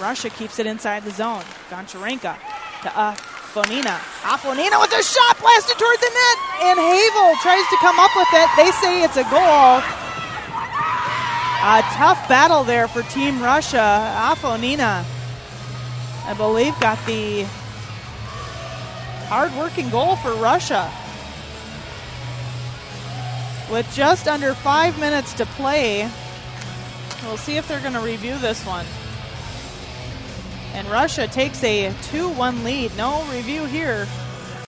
Russia keeps it inside the zone. Goncharenko to Afonina. Afonina with a shot blasted toward the net, and Havel tries to come up with it. They say it's a goal. A tough battle there for Team Russia. Afonina, I believe, got the hard-working goal for Russia. With just under 5 minutes to play, we'll see if they're going to review this one. And Russia takes a 2-1 lead. No review here.